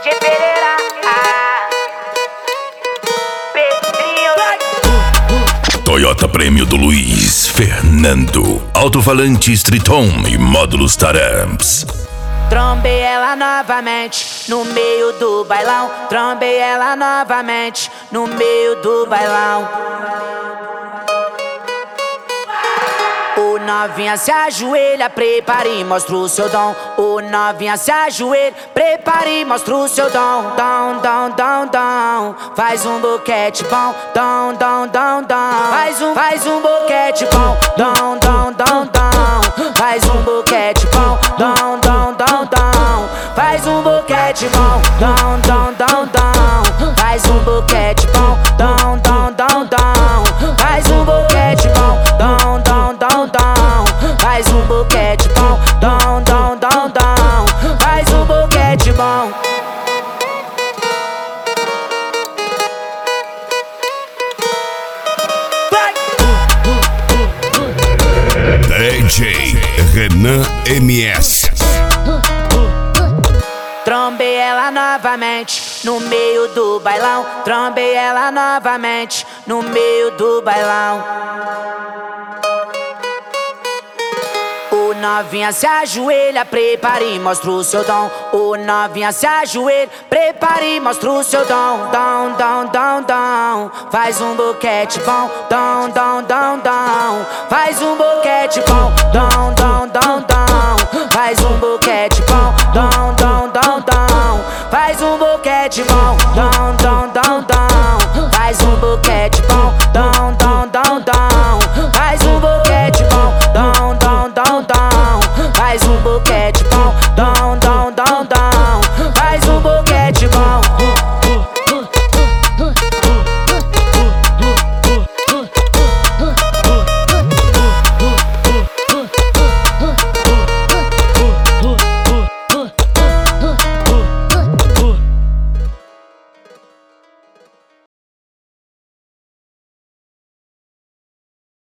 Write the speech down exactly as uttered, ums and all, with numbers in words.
G Pereira, ah. Pedrinho. Toyota Prêmio do Luiz Fernando, alto-falante Triton e módulos Taramps. Trombei ela novamente no meio do bailão. Trombei ela novamente no meio do bailão. O novinha se ajoelha, prepara e mostra o seu dom. O novinha se ajoelha, prepara e mostra o seu dom. Dom, dom, dom, dom. Faz um boquete bom. Dom, dom, dom, dom. Faz um, faz um boquete bom. Dom, dom, dom, dom. Faz um boquete bom. Dom, dom, dom, dom. Faz um boquete bom. Dom, dom, dom, dom. Faz um boquete bom. Dom, dom, dom, dom. Faz um boquete bom. Dom, dom, dom, dom. Faz um boquete bom. Dom, dom, dom, dom. Faz um boquete bom. D J Renan M S. Trombei ela novamente no meio do bailão. Trombei ela novamente no meio do bailão. O novinha se ajoelha, prepara e mostra o seu dom. O novinha se ajoelha, prepara e mostra o seu dom. Dom, dom, dom, dom. Faz um boquete bom. Dom, dom, dom, dom. Faz um boquete bom. Dom, dom, dom, dom. Faz um boquete bom. Dom, dom.